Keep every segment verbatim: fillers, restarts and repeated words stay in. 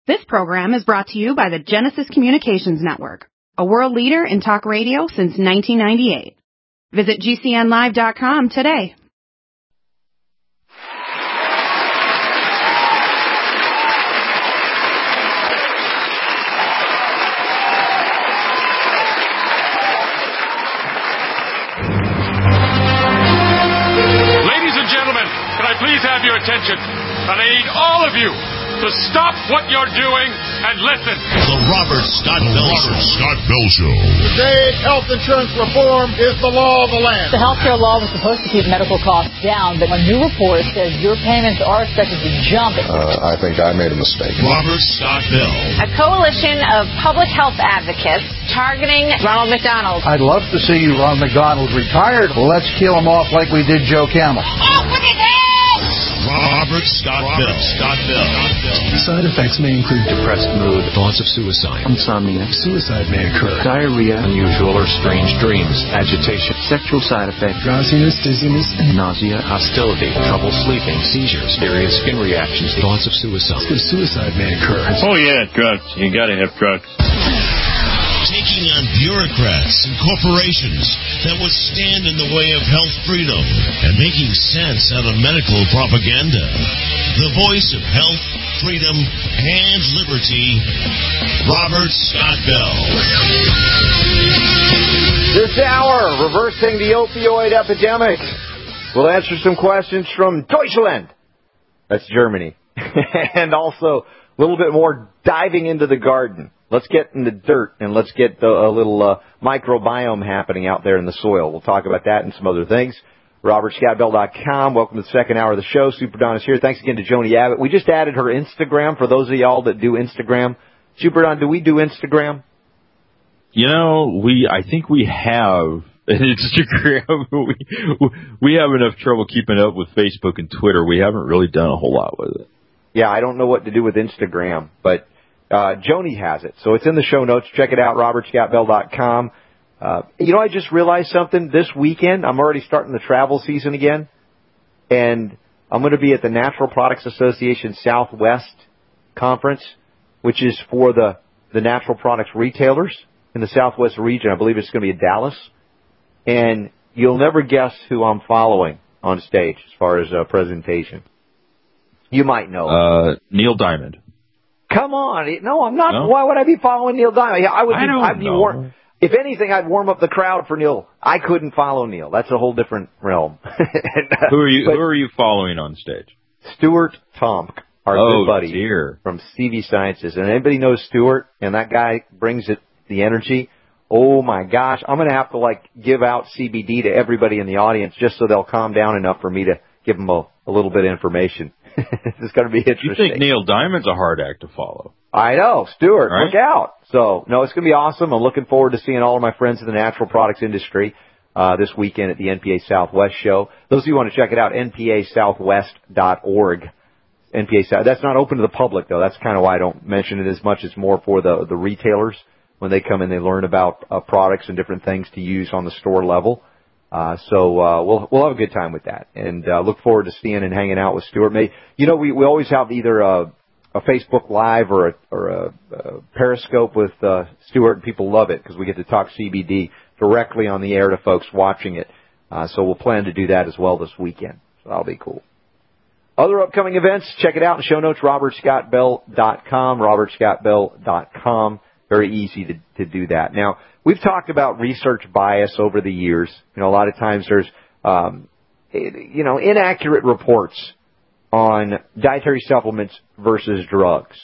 This program is brought to you by the Genesis Communications Network, a world leader in talk radio since nineteen ninety-eight. Visit G C N live dot com today. Ladies and gentlemen, can I please have your attention? And I need all of you to stop what you're doing and listen. The Robert Scott Bell Show. Robert Scott Bell Show. Today, health insurance reform is the law of the land. The health care law was supposed to keep medical costs down, but a new report says your payments are expected to jump. Uh, I think I made a mistake. Robert Scott Bell. A coalition of public health advocates targeting Ronald McDonald. I'd love to see Ronald McDonald retired. Let's kill him off like we did Joe Camel. Open it up! Robert Scott Robert Bell. Scott Bell. Side effects may include depressed mood, thoughts of suicide, insomnia, suicide may occur, diarrhea, unusual or strange dreams, agitation, sexual side effects, drowsiness, dizziness, nausea, hostility, trouble sleeping, seizures, serious skin reactions, thoughts of suicide. Because suicide may occur. Oh yeah, drugs. You gotta have drugs. Taking on bureaucrats and corporations that would stand in the way of health freedom and making sense out of medical propaganda. The voice of health, freedom, and liberty, Robert Scott Bell. This hour, reversing the opioid epidemic. We'll answer some questions from Deutschland. That's Germany. And also a little bit more diving into the garden. Let's get in the dirt and let's get the, a little uh, microbiome happening out there in the soil. We'll talk about that and some other things. Robert Scott Bell dot com. Welcome to the second hour of the show. Super Don is here. Thanks again to Joni Abbott. We just added her Instagram for those of y'all that do Instagram. Super Don, do we do Instagram? You know, we I think we have Instagram. we, we have enough trouble keeping up with Facebook and Twitter. We haven't really done a whole lot with it. Yeah, I don't know what to do with Instagram, but Uh, Joni has it, so it's in the show notes. Check it out, Robert Scott Bell dot com. Uh, you know, I just realized something. This weekend, I'm already starting the travel season again, and I'm going to be at the Natural Products Association Southwest Conference, which is for the, the natural products retailers in the Southwest region. I believe it's going to be in Dallas, and you'll never guess who I'm following on stage as far as uh, presentation. You might know. Uh, Neil Diamond. Come on. No, I'm not. No? Why would I be following Neil Diamond? I would be, I don't I'd be know. warm. If anything, I'd warm up the crowd for Neil. I couldn't follow Neil. That's a whole different realm. and, uh, who are you but, Who are you following on stage? Stuart Tomk, our oh, good buddy dear. from C V Sciences. And anybody knows Stuart, and that guy brings it, the energy. Oh, my gosh. I'm going to have to, like, give out C B D to everybody in the audience just so they'll calm down enough for me to give them a, a little bit of information. It's going to be interesting. You think Neil Diamond's a hard act to follow? I know. Stuart, right. Look out. So, no, it's going to be awesome. I'm looking forward to seeing all of my friends in the natural products industry uh, this weekend at the N P A Southwest show. Those of you who want to check it out, N P A southwest dot org. N P A South. That's not open to the public, though. That's kind of why I don't mention it as much. It's more for the, the retailers. When they come in, they learn about uh, products and different things to use on the store level. Uh, so, uh, we'll, we'll have a good time with that and, uh, look forward to seeing and hanging out with Stuart. May, you know, we, we always have either a, a Facebook Live or a, or a, a Periscope with, uh, Stuart, and people love it because we get to talk C B D directly on the air to folks watching it. Uh, so we'll plan to do that as well this weekend. So that'll be cool. Other upcoming events, check it out in the show notes, Robert Scott Bell dot com, Robert Scott Bell dot com. Very easy to, to do that. Now, we've talked about research bias over the years. You know, a lot of times there's, um, you know, inaccurate reports on dietary supplements versus drugs.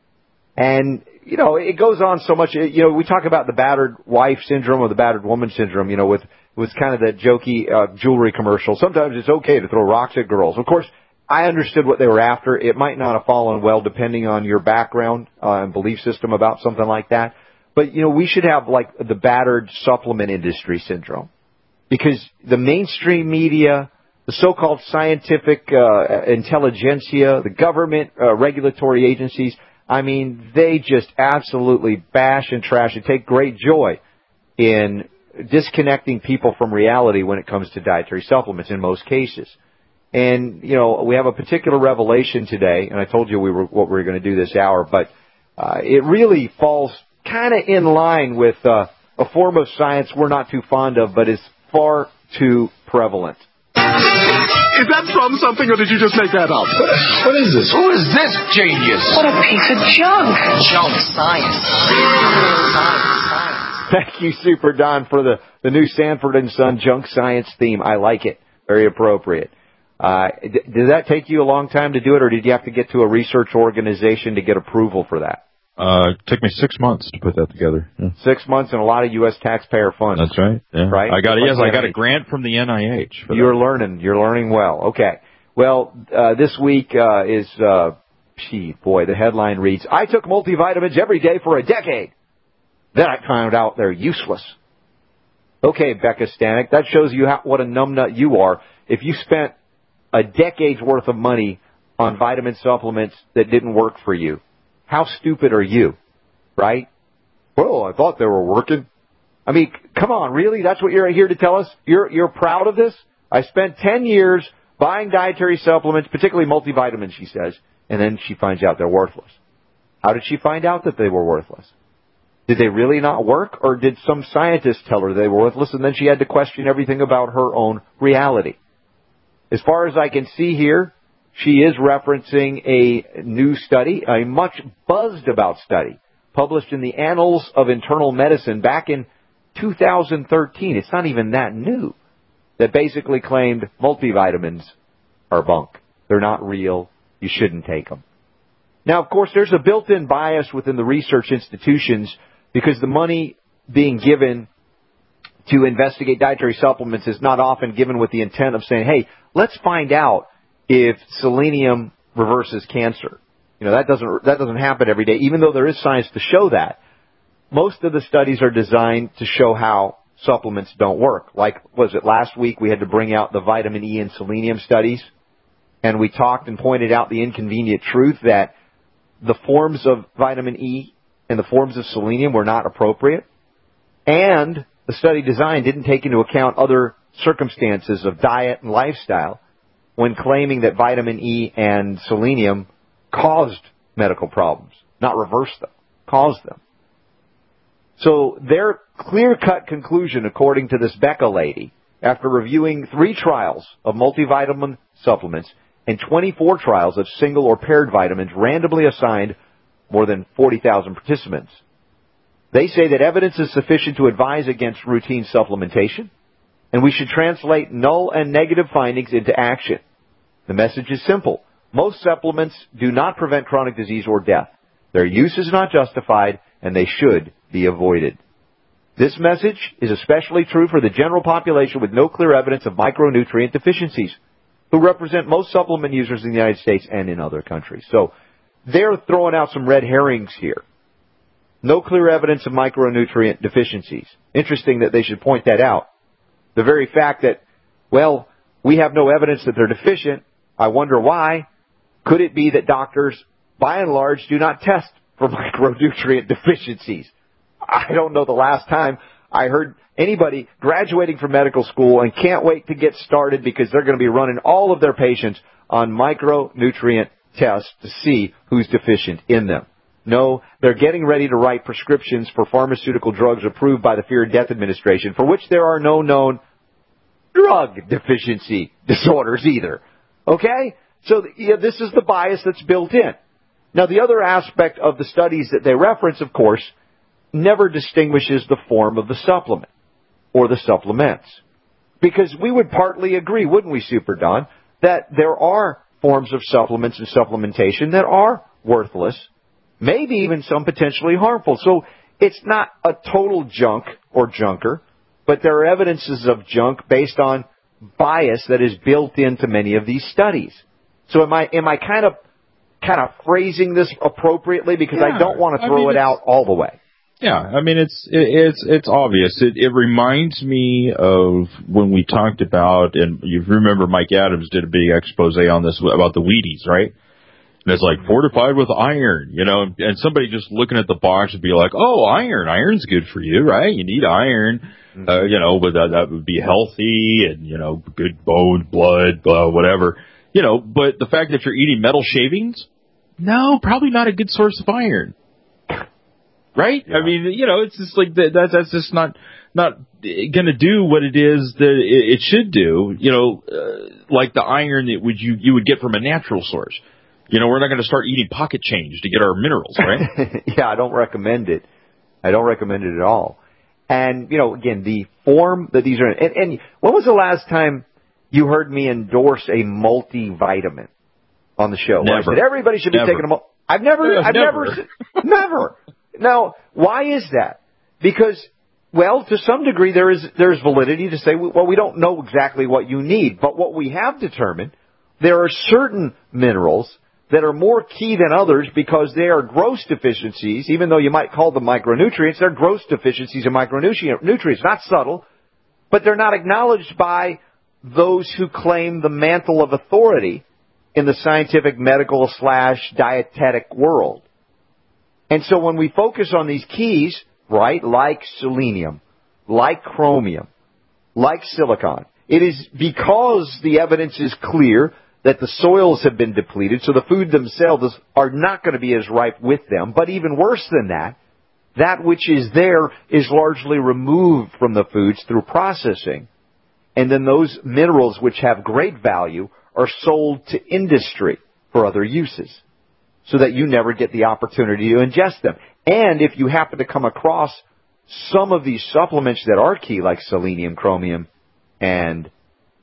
And, you know, it goes on so much. You know, we talk about the battered wife syndrome or the battered woman syndrome, you know, with, with kind of that jokey uh, jewelry commercial. Sometimes it's okay to throw rocks at girls. Of course, I understood what they were after. It might not have fallen well depending on your background uh, and belief system about something like that. But, you know, we should have, like, the battered supplement industry syndrome. Because the mainstream media, the so-called scientific uh, intelligentsia, the government uh, regulatory agencies, I mean, they just absolutely bash and trash and take great joy in disconnecting people from reality when it comes to dietary supplements in most cases. And, you know, we have a particular revelation today, and I told you we were what we were going to do this hour, but uh, it really falls kind of in line with uh, a form of science we're not too fond of, but is far too prevalent. Is that from something, or did you just make that up? What is this? Who is this genius? What a piece of junk. Junk science. Science, science. Thank you, Super Don, for the, the new Sanford and Son junk science theme. I like it. Very appropriate. Uh, d- did that take you a long time to do it, or did you have to get to a research organization to get approval for that? Uh, it took me six months to put that together. Yeah. Six months and a lot of U S taxpayer funds. That's right. Yeah. Right? I got Just yes, like I got a grant from the N I H. For You're that. learning. You're learning well. Okay. Well, uh, this week uh, is, uh, gee, boy, the headline reads, I took multivitamins every day for a decade. Then I found out they're useless. Okay, Becca Stanek, that shows you how, what a numbnut you are. If you spent a decade's worth of money on vitamin supplements that didn't work for you, how stupid are you? Right? Well, I thought they were working. I mean, come on, really? That's what you're here to tell us? You're you're proud of this? I spent ten years buying dietary supplements, particularly multivitamins, she says, and then she finds out they're worthless. How did she find out that they were worthless? Did they really not work, or did some scientist tell her they were worthless, and then she had to question everything about her own reality? As far as I can see here, she is referencing a new study, a much buzzed about study, published in the Annals of Internal Medicine back in two thousand thirteen. It's not even that new. That basically claimed multivitamins are bunk. They're not real. You shouldn't take them. Now, of course, there's a built-in bias within the research institutions because the money being given to investigate dietary supplements is not often given with the intent of saying, hey, let's find out if selenium reverses cancer. You know, that doesn't that doesn't happen every day, even though there is science to show that. Most of the studies are designed to show how supplements don't work. Like, was it last week we had to bring out the vitamin E and selenium studies, and we talked and pointed out the inconvenient truth that the forms of vitamin E and the forms of selenium were not appropriate, and the study design didn't take into account other circumstances of diet and lifestyle when claiming that vitamin E and selenium caused medical problems, not reversed them, caused them. So their clear-cut conclusion, according to this Becca lady, after reviewing three trials of multivitamin supplements and twenty-four trials of single or paired vitamins randomly assigned more than forty thousand participants, they say that evidence is sufficient to advise against routine supplementation, and we should translate null and negative findings into action. The message is simple. Most supplements do not prevent chronic disease or death. Their use is not justified, and they should be avoided. This message is especially true for the general population with no clear evidence of micronutrient deficiencies, who represent most supplement users in the United States and in other countries. So they're throwing out some red herrings here. No clear evidence of micronutrient deficiencies. Interesting that they should point that out. The very fact that, well, we have no evidence that they're deficient, I wonder why. Could it be that doctors, by and large, do not test for micronutrient deficiencies? I don't know the last time I heard anybody graduating from medical school and can't wait to get started because they're going to be running all of their patients on micronutrient tests to see who's deficient in them. No, they're getting ready to write prescriptions for pharmaceutical drugs approved by the Fear and Death Administration, for which there are no known drug deficiency disorders either. Okay? So yeah, this is the bias that's built in. Now, the other aspect of the studies that they reference, of course, never distinguishes the form of the supplement or the supplements. Because we would partly agree, wouldn't we, Super Don, that there are forms of supplements and supplementation that are worthless, maybe even some potentially harmful. So it's not a total junk or junker, but there are evidences of junk based on bias that is built into many of these studies. So am I am I kind of kind of phrasing this appropriately? Because yeah, I don't want to throw I mean, it out all the way. Yeah, I mean, it's it, it's it's obvious. It, it reminds me of when we talked about, and you remember Mike Adams did a big expose on this about the Wheaties, right? And it's like fortified with iron, you know, and somebody just looking at the box would be like, oh, iron, iron's good for you, right? You need iron, mm-hmm. uh, you know, but that, that would be healthy and, you know, good bone, blood, blah, whatever, you know, but the fact that you're eating metal shavings, no, probably not a good source of iron. right? Yeah. I mean, you know, it's just like that. That's, that's just not not going to do what it is that it, it should do. You know, uh, like the iron that would you you would get from a natural source. You know, we're not going to start eating pocket change to get our minerals, right? Yeah, I don't recommend it. I don't recommend it at all. And, you know, again, the form that these are in. And, and when was the last time you heard me endorse a multivitamin on the show? Never. I said everybody should be never. taking a multivitamin. I've never, Yeah, I've never, never. never. Now, why is that? Because, well, to some degree there is, there's validity to say, well, we don't know exactly what you need. But what we have determined, there are certain minerals that are more key than others because they are gross deficiencies, even though you might call them micronutrients, they're gross deficiencies in micronutrients, not subtle, but they're not acknowledged by those who claim the mantle of authority in the scientific, medical, slash dietetic world. And so when we focus on these keys, right, like selenium, like chromium, like silicon, it is because the evidence is clear that the soils have been depleted, so the food themselves are not going to be as ripe with them. But even worse than that, that which is there is largely removed from the foods through processing. And then those minerals which have great value are sold to industry for other uses, so that you never get the opportunity to ingest them. And if you happen to come across some of these supplements that are key, like selenium, chromium, and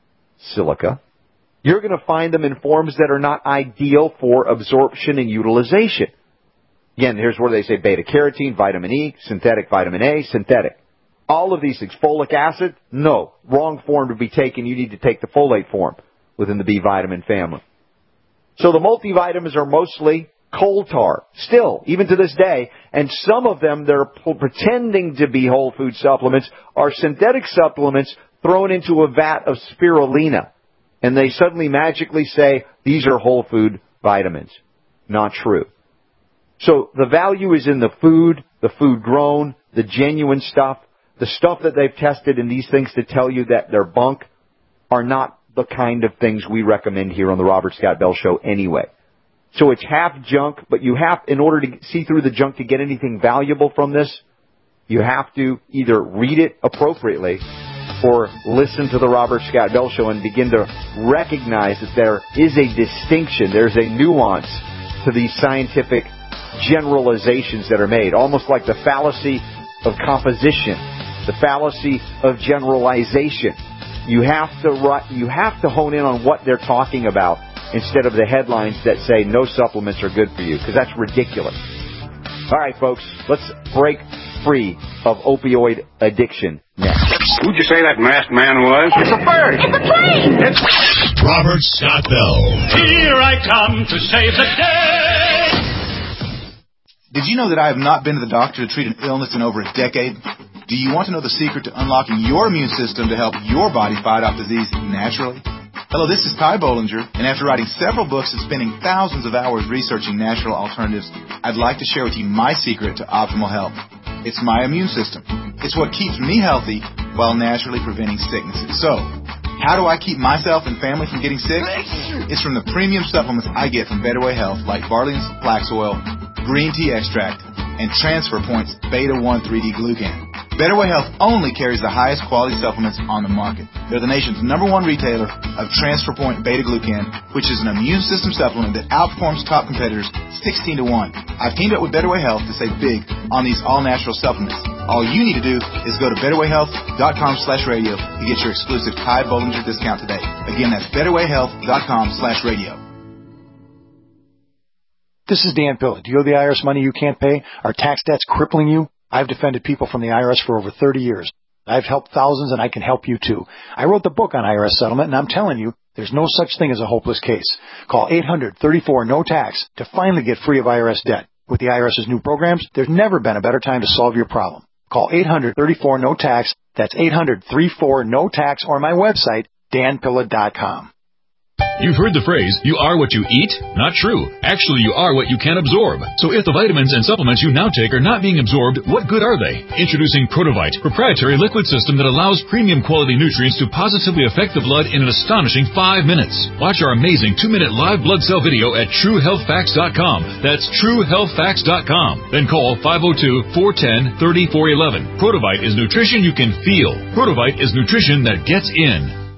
silica, you're going to find them in forms that are not ideal for absorption and utilization. Again, here's where they say beta-carotene, vitamin E, synthetic vitamin A, synthetic. All of these things. Folic acid, no. Wrong form to be taken. You need to take the folate form within the B vitamin family. So the multivitamins are mostly coal tar, still, even to this day. And some of them, they're pretending to be whole food supplements, are synthetic supplements thrown into a vat of spirulina. And they suddenly magically say, these are whole food vitamins. Not true. So the value is in the food, the food grown, the genuine stuff, the stuff that they've tested, and these things to tell you that they're bunk are not the kind of things we recommend here on the Robert Scott Bell Show anyway. So it's half junk, but you have, in order to see through the junk to get anything valuable from this, you have to either read it appropriately or listen to the Robert Scott Bell Show and begin to recognize that there is a distinction, there's a nuance to these scientific generalizations that are made, almost like the fallacy of composition, the fallacy of generalization. You have to you have to hone in on what they're talking about instead of the headlines that say no supplements are good for you, because that's ridiculous. All right, folks, let's break free of opioid addiction next. Who'd you say that masked man was? It's a bird. It's a plane. It's Robert Scott Bell. Here I come to save the day. Did you know that I have not been to the doctor to treat an illness in over a decade? Do you want to know the secret to unlocking your immune system to help your body fight off disease naturally? Hello, this is Ty Bollinger, and after writing several books and spending thousands of hours researching natural alternatives, I'd like to share with you my secret to optimal health. It's my immune system. It's what keeps me healthy while naturally preventing sicknesses. So, how do I keep myself and family from getting sick? It's from the premium supplements I get from Better Way Health, like Barley's Flax Oil, Green Tea Extract, and Transfer Point's Beta one three D Glucan. Better Way Health only carries the highest quality supplements on the market. They're the nation's number one retailer of Transfer Point Beta Glucan, which is an immune system supplement that outperforms top competitors sixteen to one. I've teamed up with Better Way Health to save big on these all-natural supplements. All you need to do is go to betterwayhealth.com slash radio to get your exclusive Ty Bollinger discount today. Again, that's betterwayhealth.com slash radio. This is Dan Pilla. Do you owe the I R S money you can't pay? Are tax debts crippling you? I've defended people from the I R S for over thirty years. I've helped thousands, and I can help you too. I wrote the book on I R S settlement, and I'm telling you, there's no such thing as a hopeless case. Call eight hundred thirty-four no tax to finally get free of I R S debt. With the IRS's new programs, there's never been a better time to solve your problem. Call eight hundred thirty-four no tax. That's eight hundred thirty-four no tax, or my website, dan pilla dot com. You've heard the phrase, you are what you eat? Not true. Actually, you are what you can absorb. So if the vitamins and supplements you now take are not being absorbed, what good are they? Introducing Protovite, proprietary liquid system that allows premium quality nutrients to positively affect the blood in an astonishing five minutes. Watch our amazing two-minute live blood cell video at true health facts dot com. That's true health facts dot com. Then call five oh two, four one oh, three four one one. Protovite is nutrition you can feel. Protovite is nutrition that gets in.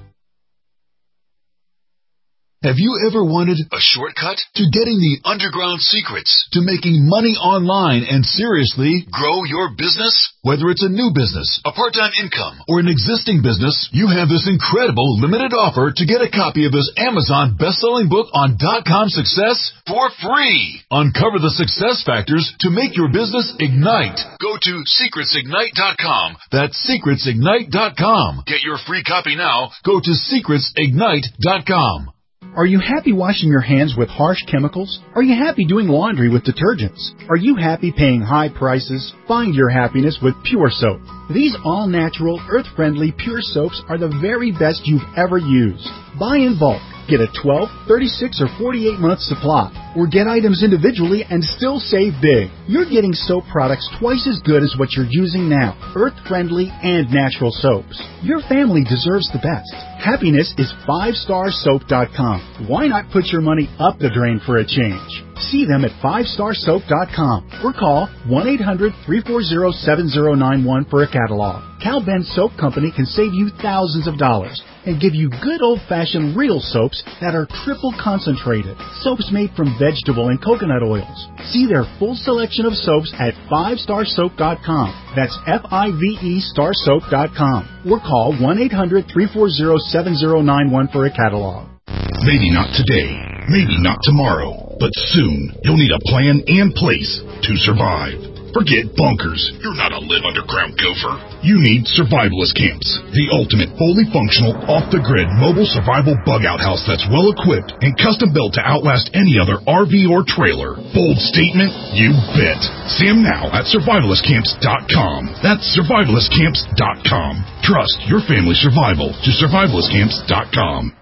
Have you ever wanted a shortcut to getting the underground secrets to making money online and seriously grow your business? Whether it's a new business, a part-time income, or an existing business, you have this incredible limited offer to get a copy of this Amazon best-selling book on dot-com success for free. Uncover the success factors to make your business ignite. Go to secrets ignite dot com. That's secrets ignite dot com. Get your free copy now. Go to secrets ignite dot com. Are you happy washing your hands with harsh chemicals? Are you happy doing laundry with detergents? Are you happy paying high prices? Find your happiness with Pure Soap. These all-natural, earth-friendly Pure Soaps are the very best you've ever used. Buy in bulk. Get a twelve, thirty-six, or forty-eight month supply. Or get items individually and still save big. You're getting soap products twice as good as what you're using now. Earth-friendly and natural soaps. Your family deserves the best. Happiness is five star soap dot com. Why not put your money up the drain for a change? See them at five star soap dot com or call one eight hundred, three four zero, seven zero nine one for a catalog. Cal Ben Soap Company can save you thousands of dollars and give you good old-fashioned real soaps that are triple concentrated. Soaps made from vegetable and coconut oils. See their full selection of soaps at five star soap dot com. That's F I V E star soap dot com. Or call one eight hundred, three four zero, seven zero nine one for a catalog. Maybe not today, maybe not tomorrow, but soon you'll need a plan and place to survive. Forget bunkers. You're not a live underground gopher. You need Survivalist Camps, the ultimate fully functional, off-the-grid mobile survival bug-out house that's well-equipped and custom-built to outlast any other R V or trailer. Bold statement? You bet. See them now at survivalist camps dot com. That's survivalist camps dot com. Trust your family's survival to survivalist camps dot com.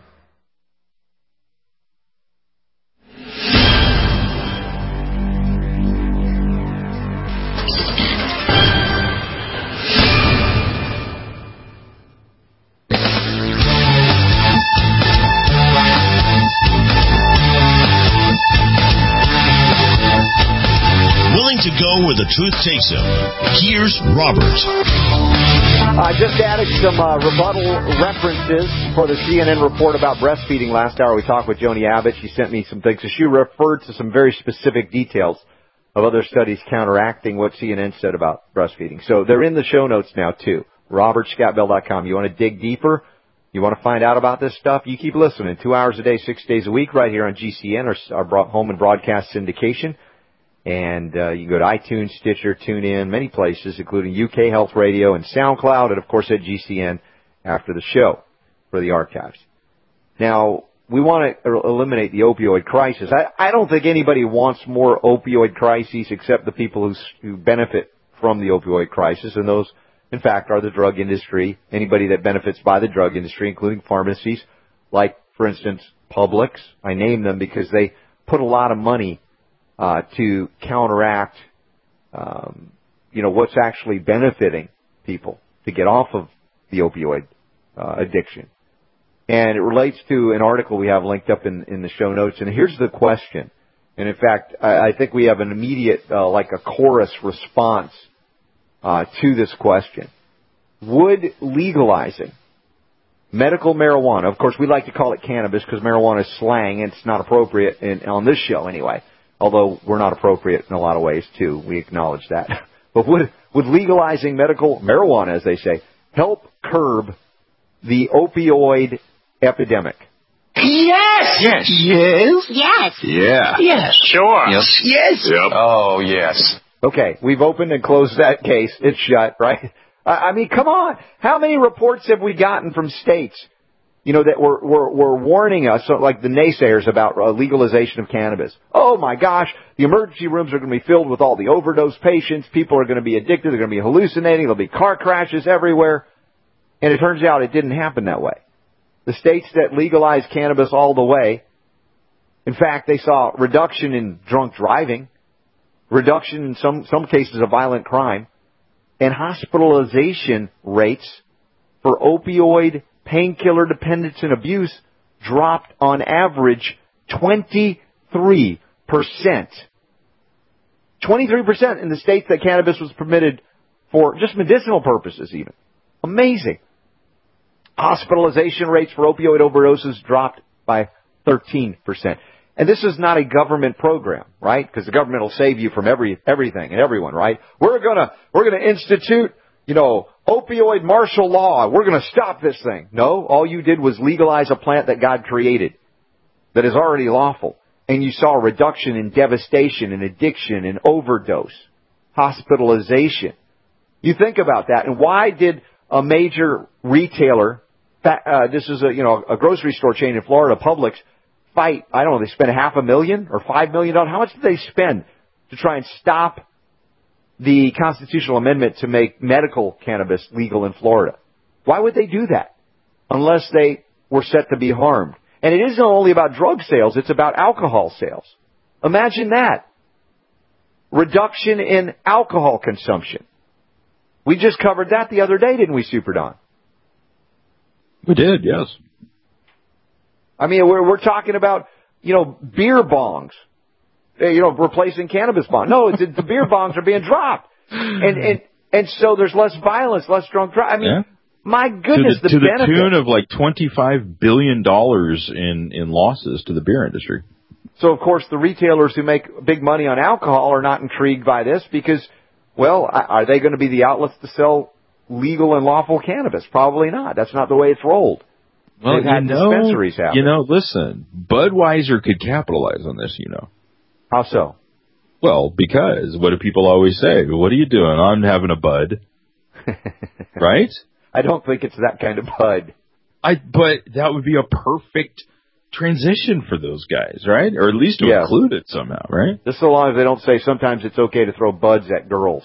To go where the truth takes him. Here's Robert. I just added some uh, rebuttal references for the C N N report about breastfeeding. Last hour we talked with Joni Abbott. She sent me some things. So she referred to some very specific details of other studies counteracting what C N N said about breastfeeding. So they're in the show notes now, too. robert scott bell dot com. You want to dig deeper? You want to find out about this stuff? You keep listening. Two hours a day, six days a week, right here on G C N, our, our home and broadcast syndication. And uh, you can go to iTunes, Stitcher, TuneIn, many places, including U K Health Radio and SoundCloud, and, of course, at G C N after the show for the archives. Now, we want to eliminate the opioid crisis. I, I don't think anybody wants more opioid crises except the people who, who benefit from the opioid crisis, and those, in fact, are the drug industry, anybody that benefits by the drug industry, including pharmacies, like, for instance, Publix. I name them because they put a lot of money Uh, to counteract, um, you know, what's actually benefiting people to get off of the opioid uh, addiction. And it relates to an article we have linked up in, in the show notes. And here's the question. And in fact, I, I think we have an immediate, uh, like a chorus response uh, to this question. Would legalizing medical marijuana, of course we like to call it cannabis because marijuana is slang and it's not appropriate in, on this show anyway. Although we're not appropriate in a lot of ways, too. We acknowledge that. But would, would legalizing medical marijuana, as they say, help curb the opioid epidemic? Yes! Yes. Yes. Yes. Yeah. Yes. Sure. Yes. Yes. Yep. Oh, yes. Okay, we've opened and closed that case. It's shut, right? I, I mean, come on. How many reports have we gotten from states, you know, that were, were, were warning us, like the naysayers about uh, legalization of cannabis? Oh, my gosh, the emergency rooms are going to be filled with all the overdose patients. People are going to be addicted. They're going to be hallucinating. There'll be car crashes everywhere. And it turns out it didn't happen that way. The states that legalized cannabis all the way, in fact, they saw reduction in drunk driving, reduction in some, some cases of violent crime, and hospitalization rates for opioid, painkiller dependence and abuse dropped on average twenty-three percent. twenty-three percent in the states that cannabis was permitted for just medicinal purposes even. Amazing. Hospitalization rates for opioid overdoses dropped by thirteen percent. And this is not a government program, right? Because the government will save you from every everything and everyone, right? We're gonna we're gonna institute, you know, opioid martial law. We're gonna stop this thing. No, all you did was legalize a plant that God created that is already lawful. And you saw a reduction in devastation and addiction and overdose, hospitalization. You think about that. And why did a major retailer, uh, this is a, you know, a grocery store chain in Florida, Publix, fight, I don't know, they spent half a million or five million dollars. How much did they spend to try and stop the constitutional amendment to make medical cannabis legal in Florida? Why would they do that unless they were set to be harmed? And it isn't only about drug sales, it's about alcohol sales. Imagine that. Reduction in alcohol consumption. We just covered that the other day, didn't we, Super Don? We did, yes. I mean, we're, we're talking about, you know, beer bongs, you know, replacing cannabis bongs. No, it's, the beer bongs are being dropped. And, and, and so there's less violence, less drunk driving. I mean, yeah. My goodness, to the, the to benefit. the tune of like twenty-five billion dollars in, in losses to the beer industry. So, of course, the retailers who make big money on alcohol are not intrigued by this because, well, are they going to be the outlets to sell legal and lawful cannabis? Probably not. That's not the way it's rolled. Well, They've had you know, dispensaries happen. You know, listen, Budweiser could capitalize on this, you know. How so? Well, because what do people always say? What are you doing? I'm having a bud. Right? I don't think it's that kind of bud. I, but that would be a perfect transition for those guys, right? Or at least to yes. include it somehow, right? Just so long as they don't say sometimes it's okay to throw buds at girls.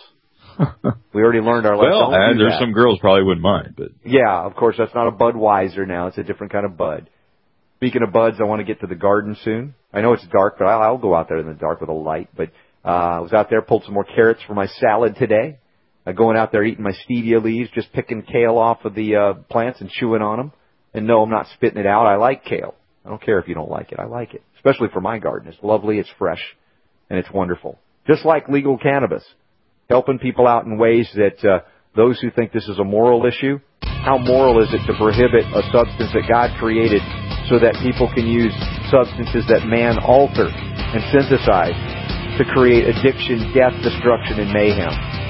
We already learned our lesson. Well, and there's that. Some girls probably wouldn't mind, but yeah, of course, that's not a Budweiser now. It's a different kind of bud. Speaking of buds, I want to get to the garden soon. I know it's dark, but I'll, I'll go out there in the dark with a light. But uh, I was out there, pulled some more carrots for my salad today. Uh, going out there eating my stevia leaves, just picking kale off of the uh, plants and chewing on them. And no, I'm not spitting it out. I like kale. I don't care if you don't like it. I like it, especially for my garden. It's lovely, it's fresh, and it's wonderful. Just like legal cannabis, helping people out in ways that uh, those who think this is a moral issue, how moral is it to prohibit a substance that God created so that people can use substances that man alter and synthesize to create addiction, death, destruction, and mayhem?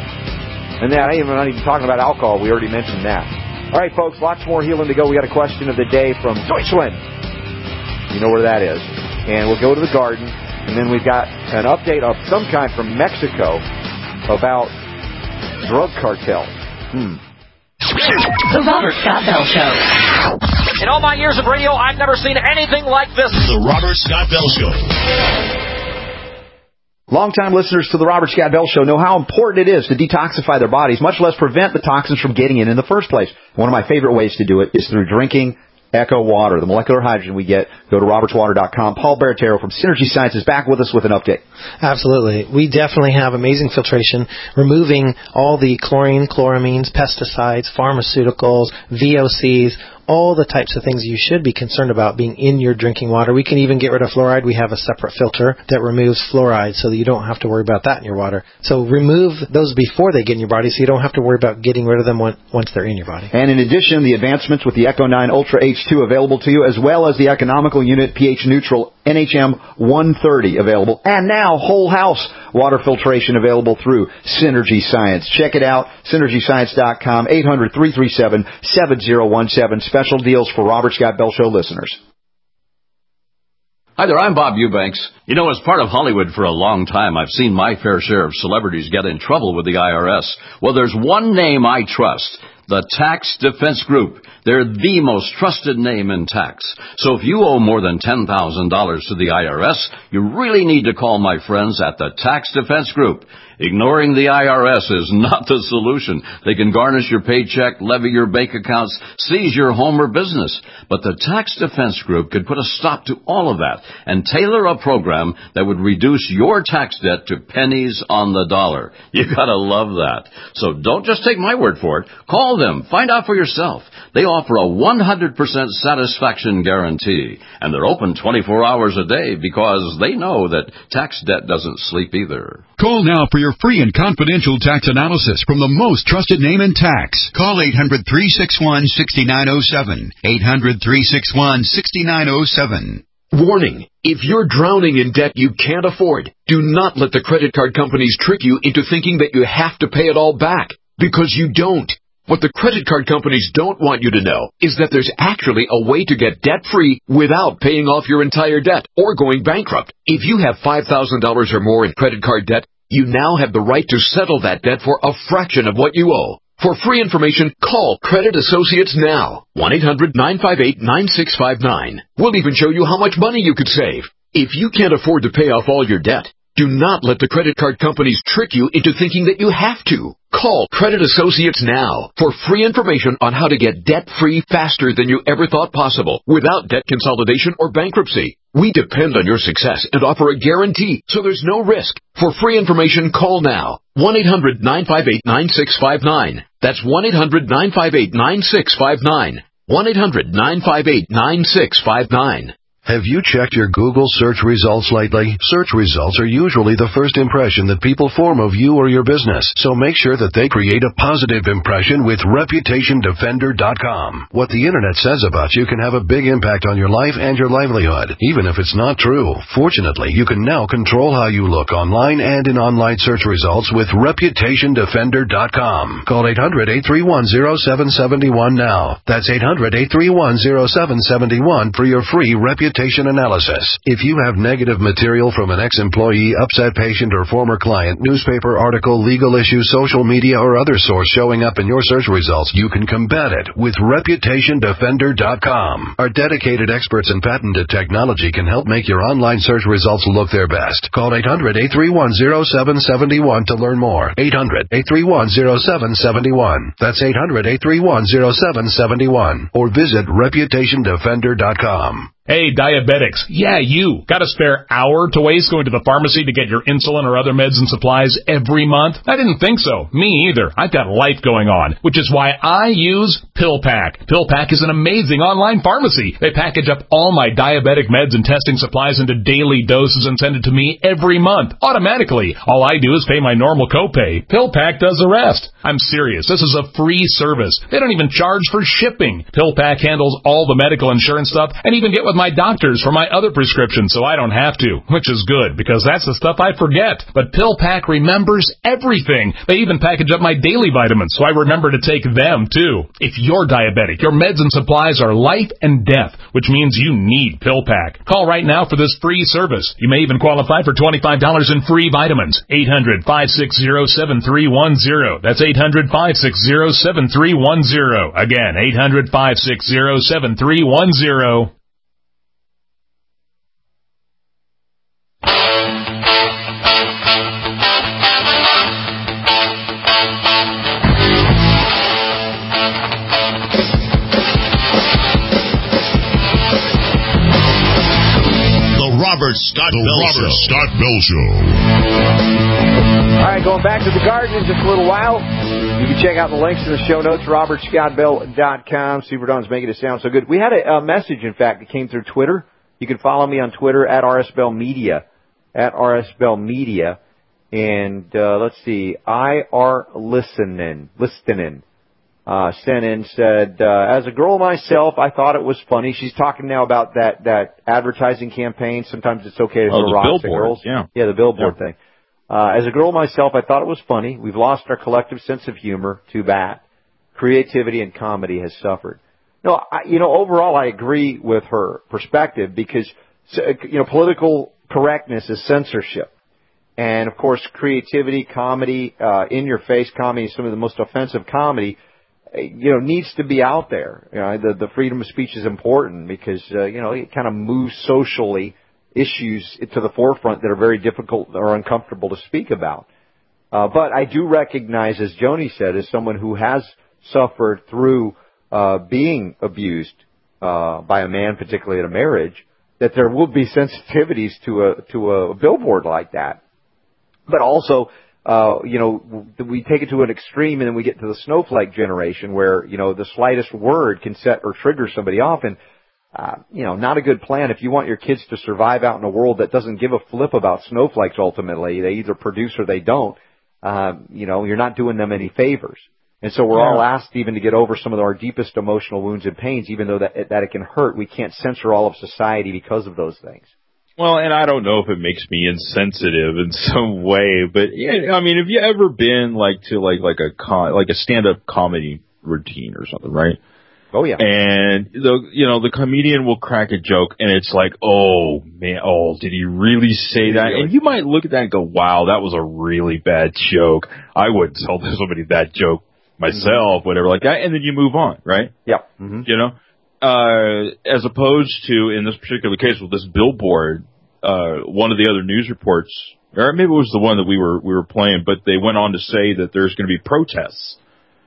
And that, I'm not even talking about alcohol. We already mentioned that. All right, folks, lots more healing to go. We got a question of the day from Deutschland. You know where that is. And we'll go to the garden. And then we've got an update of some kind from Mexico about drug cartel. Hmm. The Robert Scott Bell Show. In all my years of radio, I've never seen anything like this. The Robert Scott Bell Show. Longtime listeners to the Robert Scott Bell Show know how important it is to detoxify their bodies, much less prevent the toxins from getting in in the first place. One of my favorite ways to do it is through drinking Echo Water, the molecular hydrogen we get. Go to roberts water dot com. Paul Baratero from Synergy Science is back with us with an update. Absolutely. We definitely have amazing filtration, removing all the chlorine, chloramines, pesticides, pharmaceuticals, V O Cs, all the types of things you should be concerned about being in your drinking water. We can even get rid of fluoride. We have a separate filter that removes fluoride so that you don't have to worry about that in your water. So remove those before they get in your body so you don't have to worry about getting rid of them once they're in your body. And in addition, the advancements with the Echo nine Ultra H two available to you, as well as the economical unit pH neutral N H M one thirty available. And now whole house water filtration available through Synergy Science. Check it out, synergy science dot com, eight hundred, three three seven, seven zero one seven. Special deals for Robert Scott Bell Show listeners. Hi there, I'm Bob Eubanks. You know, as part of Hollywood for a long time, I've seen my fair share of celebrities get in trouble with the I R S. Well, there's one name I trust. The Tax Defense Group. They're the most trusted name in tax. So if you owe more than ten thousand dollars to the I R S, you really need to call my friends at the Tax Defense Group. Ignoring the I R S is not the solution. They can garnish your paycheck, levy your bank accounts, seize your home or business. But the Tax Defense Group could put a stop to all of that and tailor a program that would reduce your tax debt to pennies on the dollar. You gotta love that. So don't just take my word for it. Call them. Find out for yourself. They offer a one hundred percent satisfaction guarantee, and they're open twenty-four hours a day because they know that tax debt doesn't sleep either. Call now for your free and confidential tax analysis from the most trusted name in tax. Call eight hundred, three six one, six nine zero seven. eight hundred, three six one, six nine zero seven. Warning. If you're drowning in debt you can't afford, do not let the credit card companies trick you into thinking that you have to pay it all back, because you don't. What the credit card companies don't want you to know is that there's actually a way to get debt-free without paying off your entire debt or going bankrupt. If you have five thousand dollars or more in credit card debt, you now have the right to settle that debt for a fraction of what you owe. For free information, call Credit Associates now. one eight hundred, nine five eight, nine six five nine. We'll even show you how much money you could save. If you can't afford to pay off all your debt, do not let the credit card companies trick you into thinking that you have to. Call Credit Associates now for free information on how to get debt-free faster than you ever thought possible without debt consolidation or bankruptcy. We depend on your success and offer a guarantee, so there's no risk. For free information, call now. one eight hundred, nine five eight, nine six five nine. That's one eight hundred, nine five eight, nine six five nine. one eight hundred, nine five eight, nine six five nine. Have you checked your Google search results lately? Search results are usually the first impression that people form of you or your business, so make sure that they create a positive impression with Reputation Defender dot com. What the internet says about you can have a big impact on your life and your livelihood, even if it's not true. Fortunately, you can now control how you look online and in online search results with Reputation Defender dot com. Call eight hundred, eight three one, zero seven seven one now. That's eight hundred, eight three one, zero seven seven one for your free Reputation analysis. If you have negative material from an ex-employee, upset patient, or former client, newspaper article, legal issue, social media, or other source showing up in your search results, you can combat it with Reputation Defender dot com. Our dedicated experts in patented technology can help make your online search results look their best. Call eight hundred, eight three one, zero seven seven one to learn more. eight hundred, eight three one, zero seven seven one. That's eight hundred, eight three one, zero seven seven one. Or visit Reputation Defender dot com. Hey, diabetics. Yeah, you. Got a spare hour to waste going to the pharmacy to get your insulin or other meds and supplies every month? I didn't think so. Me either. I've got life going on, which is why I use PillPack. PillPack is an amazing online pharmacy. They package up all my diabetic meds and testing supplies into daily doses and send it to me every month, automatically. All I do is pay my normal copay. PillPack does the rest. I'm serious. This is a free service. They don't even charge for shipping. PillPack handles all the medical insurance stuff and even get with my doctors for my other prescriptions so I don't have to, which is good because that's the stuff I forget. But PillPack remembers everything. They even package up my daily vitamins so I remember to take them too. If you're diabetic, your meds and supplies are life and death, which means you need PillPack. Call right now for this free service. You may even qualify for twenty-five dollars in free vitamins. eight hundred, five six zero, seven three one zero. That's eight hundred, five six zero, seven three one zero. Again, eight hundred, five six zero, seven three one zero. Robert Scott the Bell Robert Show. Scott Bell Show. All right, going back to the garden in just a little while. You can check out the links in the show notes, Robert Scott Bell dot com. Superdon's making it sound so good. We had a, a message, in fact, that came through Twitter. You can follow me on Twitter at R S Bell Media, at R S Bell Media. And uh, let's see, I R Listenin, Listenin. Uh, sent in, said, uh, as a girl myself, I thought it was funny. She's talking now about that, that advertising campaign. Sometimes it's okay to oh, throw rocks at billboard. girls. Yeah. Yeah, the billboard yeah. thing. Uh, as a girl myself, I thought it was funny. We've lost our collective sense of humor. Too bad. Creativity and comedy has suffered. No, I, you know, overall I agree with her perspective because, you know, political correctness is censorship. And of course, creativity, comedy, uh, in-your-face comedy, some of the most offensive comedy, you know, needs to be out there. You know, the, the freedom of speech is important because, uh, you know, it kind of moves socially issues to the forefront that are very difficult or uncomfortable to speak about. Uh, but I do recognize, as Joni said, as someone who has suffered through uh, being abused uh, by a man, particularly in a marriage, that there will be sensitivities to a to a billboard like that. But also, uh, you know, we take it to an extreme, and then we get to the snowflake generation, where you know the slightest word can set or trigger somebody off, and uh, you know, not a good plan if you want your kids to survive out in a world that doesn't give a flip about snowflakes. Ultimately, they either produce or they don't. Uh, you know, you're not doing them any favors. And so we're yeah. all asked even to get over some of our deepest emotional wounds and pains, even though that, that it can hurt. We can't censor all of society because of those things. Well, and I don't know if it makes me insensitive in some way, but yeah, I mean, have you ever been like to like like a con- like a stand-up comedy routine or something, right? Oh yeah. And the you know the comedian will crack a joke, and it's like, oh man, oh did he really say that? Really? And you might look at that and go, wow, that was a really bad joke. I wouldn't tell somebody that joke myself, mm-hmm. whatever like that, and then you move on, right? Yeah. Mm-hmm. You know, uh, as opposed to in this particular case with this billboard, uh, one of the other news reports, or maybe it was the one that we were we were playing, but they went on to say that there's going to be protests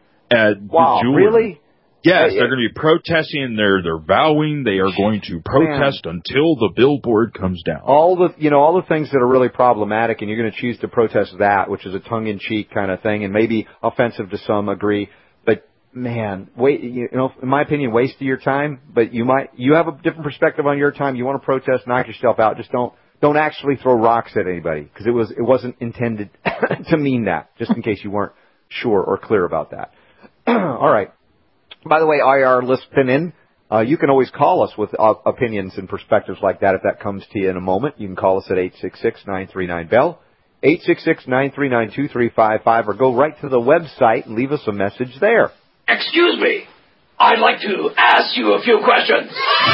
at wow, the jewelry. Really? Yes, they're going to be protesting. They're they're vowing they are going to protest Man. until the billboard comes down. All the you know all the things that are really problematic, and you're going to choose to protest that, which is a tongue-in-cheek kind of thing, and maybe offensive to some, agree. But man, wait, you know, in my opinion, waste of your time. But you might you have a different perspective on your time. You want to protest, knock yourself out. Just don't don't actually throw rocks at anybody, because it was it wasn't intended to mean that. Just in case you weren't sure or clear about that. All right. By the way, I R listening, uh, you can always call us with uh, opinions and perspectives like that if that comes to you in a moment. You can call us at eight six six, nine three nine, B E L L, eight six six, nine three nine, two three five five, or go right to the website and leave us a message there. Excuse me. I'd like to ask you a few questions.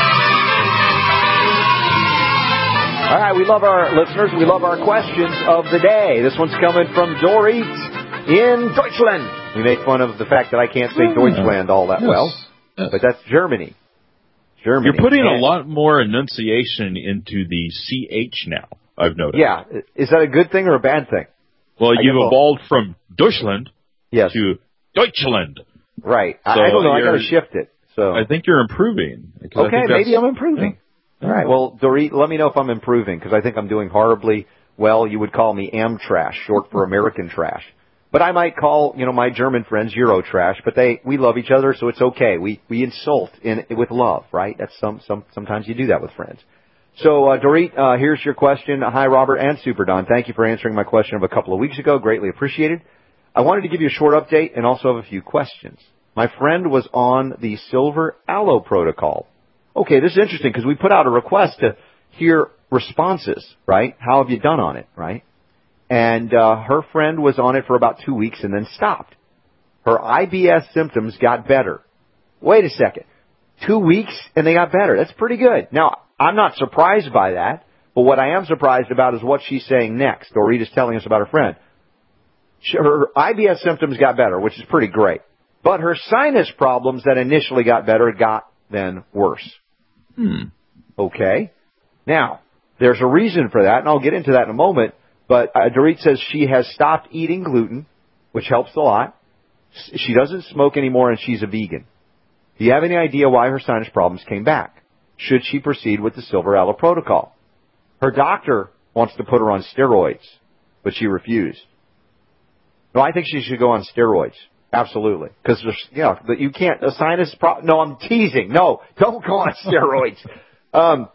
All right, we love our listeners. We love our questions of the day. This one's coming from Dorit in Deutschland. We make fun of the fact that I can't say Deutschland all that yes. well, yes. but that's Germany. Germany. You're putting and, a lot more enunciation into the C H now, I've noticed. Yeah. Is that a good thing or a bad thing? Well, I you've evolved all... from Deutschland yes. to Deutschland. Right. So I don't know. I got to shift it. So I think you're improving. Okay, maybe I'm improving. Yeah. All right. Well, Dorit, let me know if I'm improving, because I think I'm doing horribly well. You would call me Amtrash, short for American trash. But I might call, you know, my German friends Eurotrash, but they, we love each other, so it's okay. We, we insult in, with love, right? That's some, some, sometimes you do that with friends. So, uh, Dorit, uh, here's your question. Hi, Robert and Super Don. Thank you for answering my question of a couple of weeks ago. Greatly appreciated. I wanted to give you a short update and also have a few questions. My friend was on the Silver Aloe protocol. Okay, this is interesting because we put out a request to hear responses, right? How have you done on it, right? And uh, her friend was on it for about two weeks and then stopped. Her I B S symptoms got better. Wait a second. Two weeks and they got better. That's pretty good. Now, I'm not surprised by that, but what I am surprised about is what she's saying next. Dorita's telling us about her friend. Her I B S symptoms got better, which is pretty great. But her sinus problems that initially got better got then worse. Hmm. Okay. Now, there's a reason for that, and I'll get into that in a moment. But uh, Dorit says she has stopped eating gluten, which helps a lot. She doesn't smoke anymore, and she's a vegan. Do you have any idea why her sinus problems came back? Should she proceed with the Silver Aloe protocol? Her doctor wants to put her on steroids, but she refused. No, I think she should go on steroids. Absolutely. Because, you know, you can't, a sinus problem. No, I'm teasing. No, don't go on steroids. Um,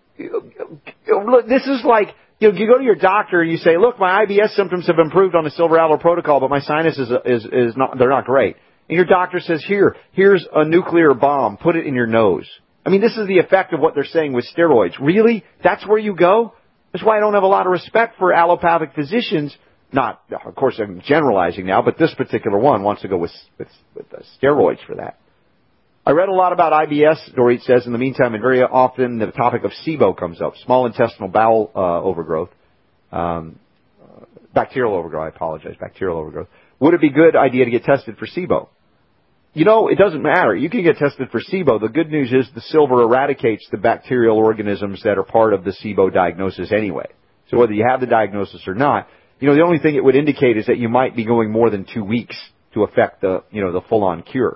look, this is like, you know, you go to your doctor and you say, look, my I B S symptoms have improved on the Silver Aloe protocol, but my sinus is, is, is not, they're not great. And your doctor says, here, here's a nuclear bomb. Put it in your nose. I mean, this is the effect of what they're saying with steroids. Really? That's where you go? That's why I don't have a lot of respect for allopathic physicians. Not, of course, I'm generalizing now, but this particular one wants to go with, with, with uh, steroids for that. I read a lot about I B S, Dorit says, in the meantime, and very often the topic of SIBO comes up, small intestinal bowel uh, overgrowth, um, uh, bacterial overgrowth, I apologize, bacterial overgrowth. Would it be a good idea to get tested for SIBO? You know, it doesn't matter. You can get tested for SIBO. The good news is the silver eradicates the bacterial organisms that are part of the SIBO diagnosis anyway. So whether you have the diagnosis or not, You know, the only thing it would indicate is that you might be going more than two weeks to affect the, you know, the full-on cure.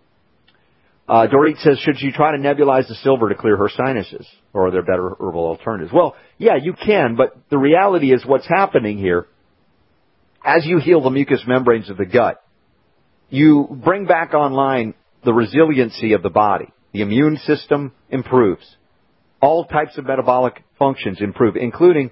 Uh, Dorit says, should she try to nebulize the silver to clear her sinuses? Or are there better herbal alternatives? Well, yeah, you can, but the reality is what's happening here, as you heal the mucous membranes of the gut, you bring back online the resiliency of the body. The immune system improves. All types of metabolic functions improve, including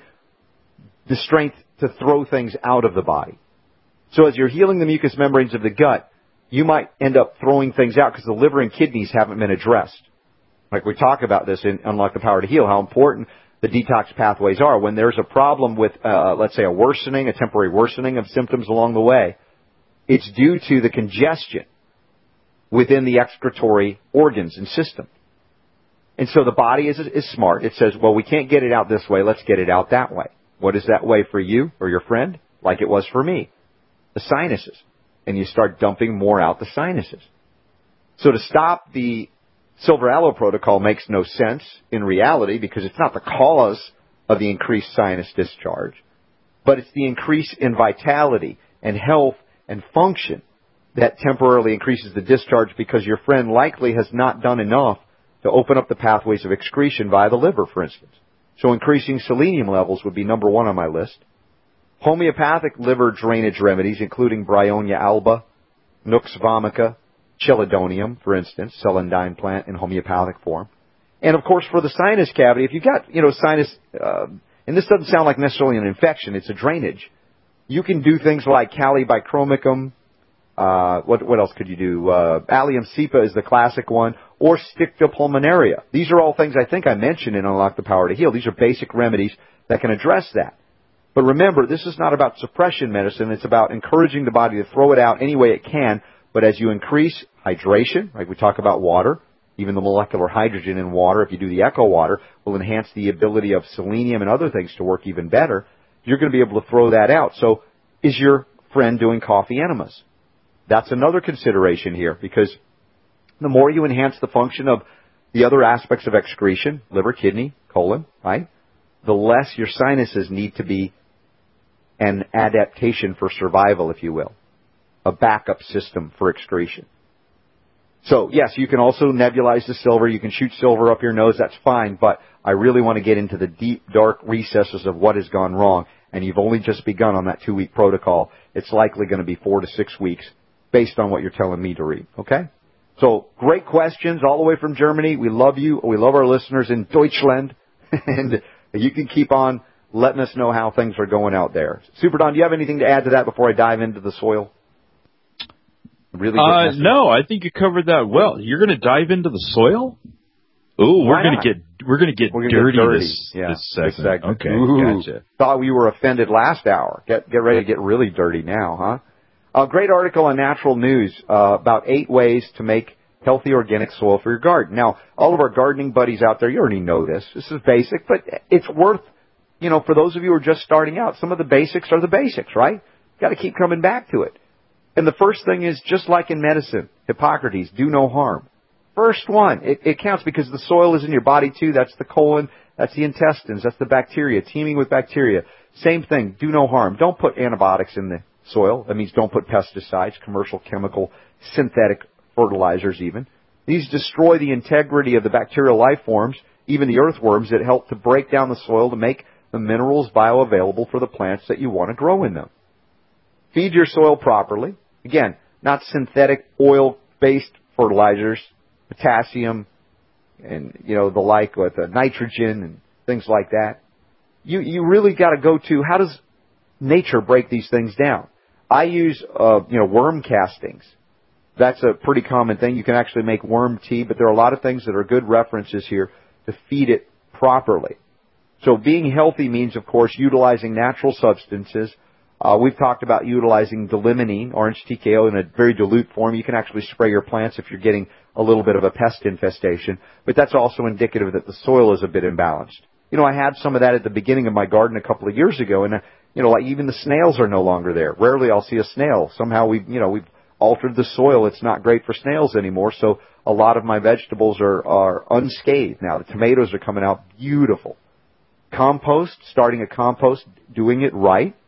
the strength to throw things out of the body. So as you're healing the mucous membranes of the gut, you might end up throwing things out because the liver and kidneys haven't been addressed. Like we talk about this in Unlock the Power to Heal, how important the detox pathways are. When there's a problem with, uh, let's say, a worsening, a temporary worsening of symptoms along the way, it's due to the congestion within the excretory organs and system. And so the body is, is smart. It says, well, we can't get it out this way. Let's get it out that way. What is that way for you or your friend? Like it was for me. The sinuses. And you start dumping more out the sinuses. So to stop the Silver Aloe protocol makes no sense in reality because it's not the cause of the increased sinus discharge, but it's the increase in vitality and health and function that temporarily increases the discharge because your friend likely has not done enough to open up the pathways of excretion via the liver, for instance. So increasing selenium levels would be number one on my list. Homeopathic liver drainage remedies, including Bryonia alba, Nux vomica, Chelidonium, for instance, celandine plant in homeopathic form. And, of course, for the sinus cavity, if you've got, you know, sinus, uh, and this doesn't sound like necessarily an infection, it's a drainage, you can do things like Calibichromicum, uh, what, what else could you do? Uh, Allium cepa is the classic one, or Sticta pulmonaria. These are all things I think I mentioned in Unlock the Power to Heal. These are basic remedies that can address that. But remember, this is not about suppression medicine. It's about encouraging the body to throw it out any way it can. But as you increase hydration, like we talk about water, even the molecular hydrogen in water, if you do the echo water, will enhance the ability of selenium and other things to work even better. You're going to be able to throw that out. So is your friend doing coffee enemas? That's another consideration here because the more you enhance the function of the other aspects of excretion, liver, kidney, colon, right, the less your sinuses need to be an adaptation for survival, if you will, a backup system for excretion. So, yes, you can also nebulize the silver. You can shoot silver up your nose. That's fine. But I really want to get into the deep, dark recesses of what has gone wrong. And you've only just begun on that two-week protocol. It's likely going to be four to six weeks based on what you're telling me to read. Okay? So, great questions all the way from Germany. We love you. We love our listeners in Deutschland. And you can keep on letting us know how things are going out there. Super Don, do you have anything to add to that before I dive into the soil? Really? Uh, no, I think you covered that well. You're going to dive into the soil? Ooh, we're going to get we're going to get we're dirty, get dirty. This, yeah, this segment. This segment. Okay, Ooh, gotcha. Thought we were offended last hour. Get get ready to get really dirty now, huh? A great article on Natural News uh, about eight ways to make healthy organic soil for your garden. Now, all of our gardening buddies out there, you already know this. This is basic, but it's worth, you know, for those of you who are just starting out, some of the basics are the basics, right? Got to keep coming back to it. And the first thing is, just like in medicine, Hippocrates, do no harm. First one, it, it counts because the soil is in your body too. That's the colon, that's the intestines, that's the bacteria, teeming with bacteria. Same thing, do no harm. Don't put antibiotics in the soil. That means don't put pesticides, commercial, chemical, synthetic fertilizers even. These destroy the integrity of the bacterial life forms, even the earthworms that help to break down the soil to make the minerals bioavailable for the plants that you want to grow in them. Feed your soil properly. Again, not synthetic oil-based fertilizers, potassium, and, you know, the like with uh, nitrogen and things like that. You you really got to go to, how does nature break these things down? I use, uh, you know, worm castings. That's a pretty common thing. You can actually make worm tea, but there are a lot of things that are good references here to feed it properly. So being healthy means, of course, utilizing natural substances. Uh, we've talked about utilizing delimonene, orange T K O, in a very dilute form. You can actually spray your plants if you're getting a little bit of a pest infestation, but that's also indicative that the soil is a bit imbalanced. You know, I had some of that at the beginning of my garden a couple of years ago, and, uh, you know, like even the snails are no longer there. Rarely I'll see a snail. Somehow we've, you know, we've altered the soil. It's not great for snails anymore, so a lot of my vegetables are, are unscathed now. The tomatoes are coming out beautiful. Compost, starting a compost, doing it right,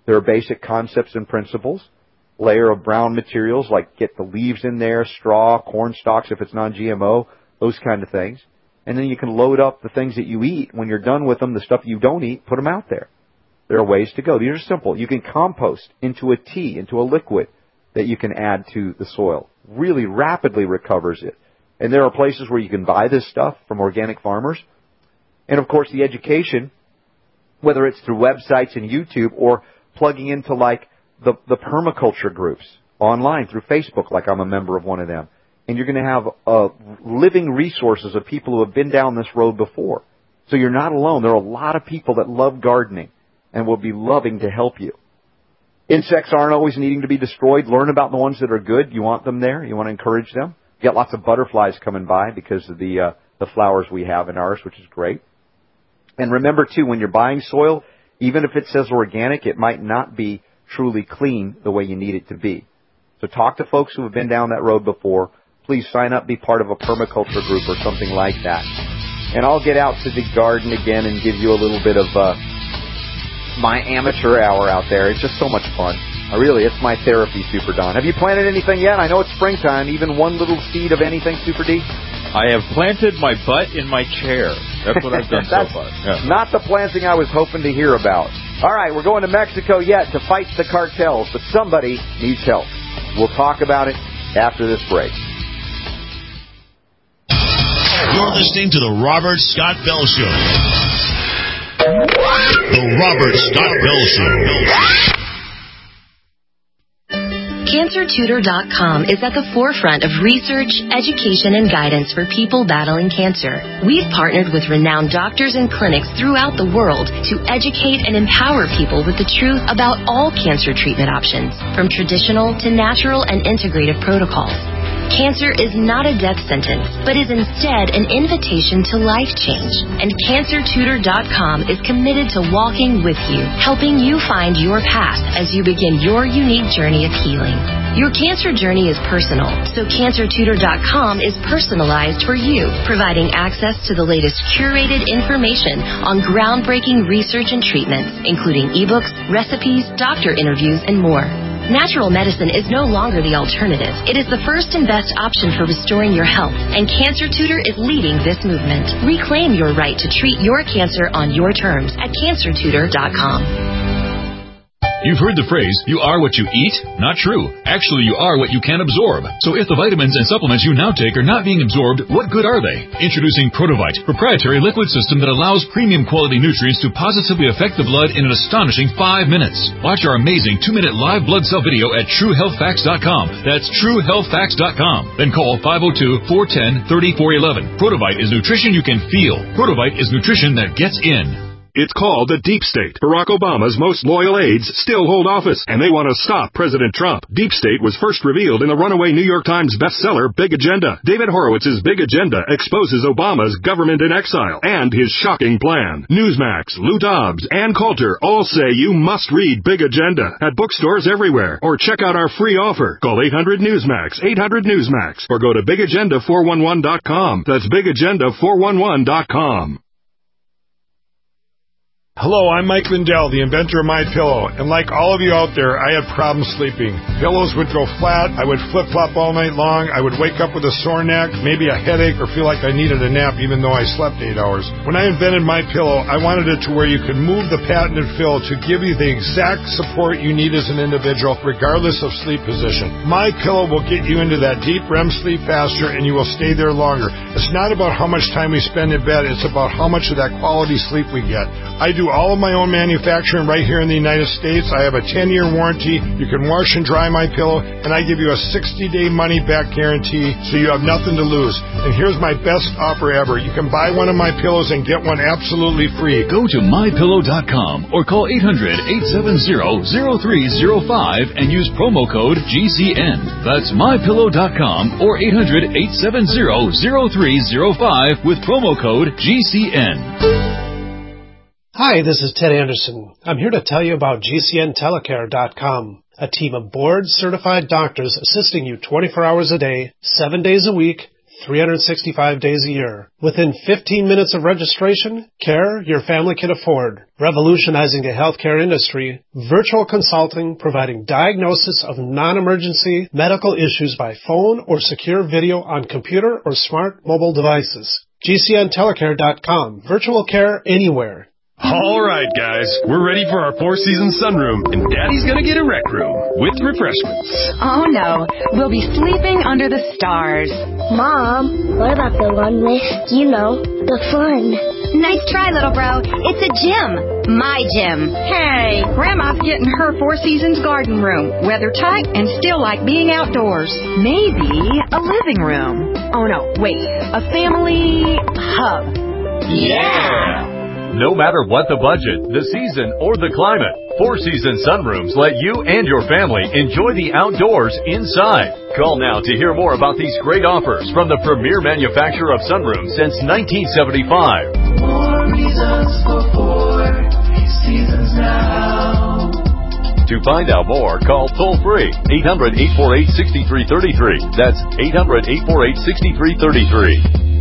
There are basic concepts and principles. Layer of brown materials like get the leaves in there, straw, corn stalks if it's non-G M O, those kind of things. And then you can load up the things that you eat. When you're done with them, the stuff you don't eat, put them out there. There are ways to go. These are simple. You can compost into a tea, into a liquid that you can add to the soil. Really rapidly recovers it. And there are places where you can buy this stuff from organic farmers. And, of course, the education, whether it's through websites and YouTube or plugging into, like, the, the permaculture groups online through Facebook, like I'm a member of one of them. And you're going to have uh, living resources of people who have been down this road before. So you're not alone. There are a lot of people that love gardening and will be loving to help you. Insects aren't always needing to be destroyed. Learn about the ones that are good. You want them there. You want to encourage them. You got lots of butterflies coming by because of the uh, the flowers we have in ours, which is great. And remember, too, when you're buying soil, even if it says organic, it might not be truly clean the way you need it to be. So talk to folks who have been down that road before. Please sign up, be part of a permaculture group or something like that. And I'll get out to the garden again and give you a little bit of uh, my amateur hour out there. It's just so much fun. Uh, really, it's my therapy, Super Don. Have you planted anything yet? I know it's springtime. Even one little seed of anything, Super D? I have planted my butt in my chair. That's what I've done so far. Yeah. Not the planting I was hoping to hear about. All right, we're going to Mexico yet to fight the cartels, but somebody needs help. We'll talk about it after this break. You're listening to The Robert Scott Bell Show. The Robert Scott Bell Show. Cancer Tutor dot com is at the forefront of research, education, and guidance for people battling cancer. We've partnered with renowned doctors and clinics throughout the world to educate and empower people with the truth about all cancer treatment options, from traditional to natural and integrative protocols. Cancer is not a death sentence, but is instead an invitation to life change. And Cancer Tutor dot com is committed to walking with you, helping you find your path as you begin your unique journey of healing. Your cancer journey is personal, so Cancer Tutor dot com is personalized for you, providing access to the latest curated information on groundbreaking research and treatments, including ebooks, recipes, doctor interviews, and more. Natural medicine is no longer the alternative. It is the first and best option for restoring your health, and Cancer Tutor is leading this movement. Reclaim your right to treat your cancer on your terms at Cancer Tutor dot com. You've heard the phrase, you are what you eat? Not true. Actually, you are what you can absorb. So if the vitamins and supplements you now take are not being absorbed, what good are they? Introducing Protovite, proprietary liquid system that allows premium quality nutrients to positively affect the blood in an astonishing five minutes. Watch our amazing two-minute live blood cell video at True Health Facts dot com. That's True Health Facts dot com. Then call five oh two, four one zero, three four one one. Protovite is nutrition you can feel. Protovite is nutrition that gets in. It's called the Deep State. Barack Obama's most loyal aides still hold office, and they want to stop President Trump. Deep State was first revealed in the runaway New York Times bestseller, Big Agenda. David Horowitz's Big Agenda exposes Obama's government in exile and his shocking plan. Newsmax, Lou Dobbs, and Coulter all say you must read Big Agenda at bookstores everywhere, or check out our free offer. Call eight hundred Newsmax, eight hundred Newsmax, or go to big agenda four one one dot com. That's big agenda four one one dot com. Hello, I'm Mike Lindell, the inventor of MyPillow, and like all of you out there, I had problems sleeping. Pillows would go flat, I would flip-flop all night long, I would wake up with a sore neck, maybe a headache, or feel like I needed a nap even though I slept eight hours. When I invented MyPillow, I wanted it to where you could move the patented fill to give you the exact support you need as an individual, regardless of sleep position. MyPillow will get you into that deep R E M sleep faster, and you will stay there longer. It's not about how much time we spend in bed, it's about how much of that quality sleep we get. I do all of my own manufacturing right here in the United States. I have a ten-year warranty. You can wash and dry my pillow, and I give you a sixty-day money-back guarantee, so you have nothing to lose. And here's my best offer ever. You can buy one of my pillows and get one absolutely free. Go to my pillow dot com or call eight hundred, eight seven zero, zero three zero five and use promo code G C N. That's my pillow dot com or eight hundred, eight seven zero, zero three zero five with promo code G C N. Hi, this is Ted Anderson. I'm here to tell you about G C N telecare dot com, a team of board-certified doctors assisting you twenty-four hours a day, seven days a week, three hundred sixty-five days a year. Within fifteen minutes of registration, care your family can afford. Revolutionizing the healthcare industry, virtual consulting providing diagnosis of non-emergency medical issues by phone or secure video on computer or smart mobile devices. G C N telecare dot com. Virtual care anywhere. All right, guys, we're ready for our Four Seasons sunroom, and Daddy's gonna get a rec room with refreshments. Oh, no. We'll be sleeping under the stars. Mom, what about the one with, you know, the fun? Nice try, little bro. It's a gym. My gym. Hey, Grandma's getting her Four Seasons garden room. Weather tight and still like being outdoors. Maybe a living room. Oh, no, wait. A family hub. Yeah! No matter what the budget, the season, or the climate, Four Seasons Sunrooms let you and your family enjoy the outdoors inside. Call now to hear more about these great offers from the premier manufacturer of sunrooms since nineteen seventy-five. More reasons for Four Seasons now. To find out more, call toll-free eight hundred, eight four eight, six three three three. That's eight hundred, eight four eight, six three three three.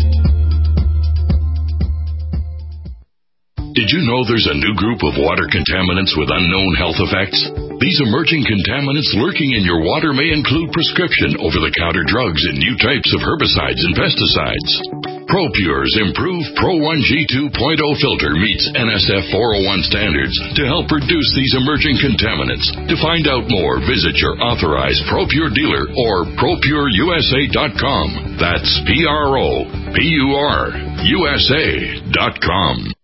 Did you know there's a new group of water contaminants with unknown health effects? These emerging contaminants lurking in your water may include prescription over-the-counter drugs and new types of herbicides and pesticides. ProPure's improved Pro one G two point oh filter meets N S F four oh one standards to help reduce these emerging contaminants. To find out more, visit your authorized ProPure dealer or pro pure U S A dot com. That's P R O P U R U S A dot com.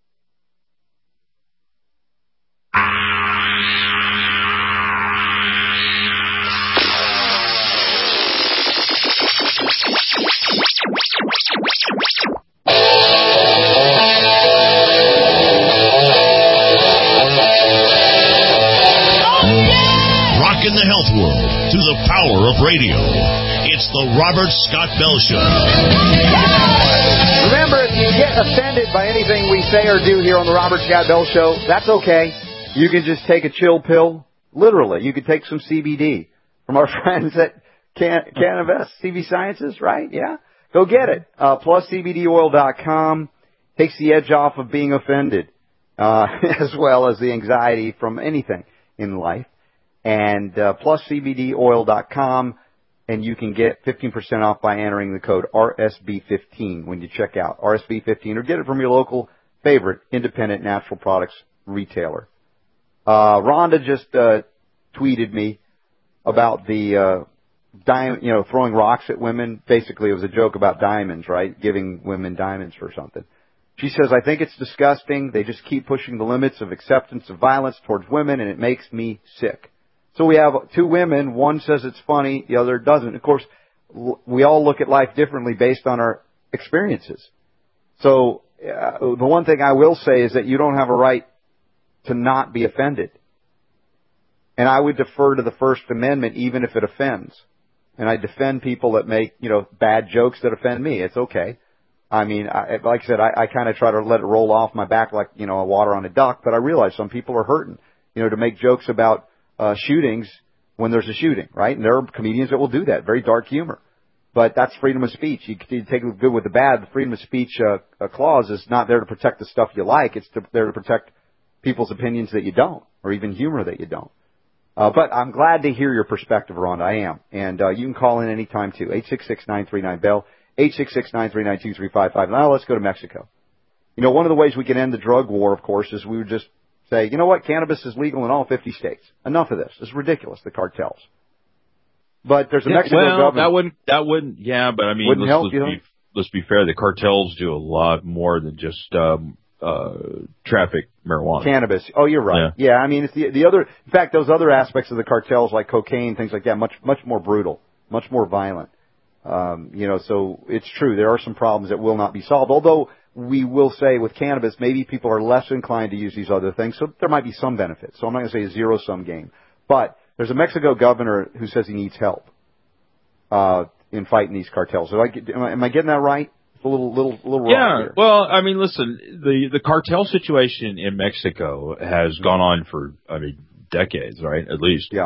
Rockin' the health world to the power of radio. It's the Robert Scott Bell Show. Remember, if you get offended by anything we say or do here on the Robert Scott Bell Show, that's okay. You can just take a chill pill. Literally, you could take some C B D from our friends at Can- Cannabis, C B Sciences, right? Yeah. Go get it. Uh, plus C B D oil dot com takes the edge off of being offended, uh, as well as the anxiety from anything in life. And uh, plus C B D oil dot com, and you can get fifteen percent off by entering the code R S B fifteen when you check out, R S B fifteen, or get it from your local favorite independent natural products retailer. Uh, Rhonda just uh, tweeted me about the uh, Di- you know, throwing rocks at women. Basically, it was a joke about diamonds, right? Giving women diamonds or something. She says, I think it's disgusting. They just keep pushing the limits of acceptance of violence towards women, and it makes me sick. So we have two women. One says it's funny. The other doesn't. Of course, we all look at life differently based on our experiences. So uh, the one thing I will say is that you don't have a right to not be offended. And I would defer to the First Amendment even if it offends. And I defend people that make, you know, bad jokes that offend me. It's okay. I mean, I, like I said, I, I kind of try to let it roll off my back like, you know, a water on a duck, but I realize some people are hurting, you know, to make jokes about uh, shootings when there's a shooting, right? And there are comedians that will do that, very dark humor. But that's freedom of speech. You can take the good with the bad. The freedom of speech uh, uh, clause is not there to protect the stuff you like. It's to, there to protect people's opinions that you don't, or even humor that you don't. Uh, but I'm glad to hear your perspective, Rhonda. I am. And uh, you can call in any time, too. eight six six, nine three nine, B E L L, eight six six, nine three nine, two three five five. Now let's go to Mexico. You know, one of the ways we can end the drug war, of course, is we would just say, you know what, cannabis is legal in all fifty states. Enough of this. It's ridiculous, the cartels. But there's a yeah, Mexico well, government. That wouldn't, that wouldn't, yeah, but I mean, Wouldn't let's, help, let's, you know? be, let's be fair. The cartels do a lot more than just um, uh, traffic marijuana. Cannabis. Oh, you're right. Yeah, yeah I mean, it's the, the other, in fact, those other aspects of the cartels like cocaine, things like that, much, much more brutal, much more violent. Um, you know, so it's true. There are some problems that will not be solved. Although we will say with cannabis, maybe people are less inclined to use these other things, so there might be some benefit. So I'm not going to say a zero-sum game. But there's a Mexico governor who says he needs help uh, in fighting these cartels. So I get, am, I, am I getting that right? It's a little, little, little rough yeah, here. Well, I mean, listen, the the cartel situation in Mexico has gone on for, I mean, decades, right? At least. Yeah.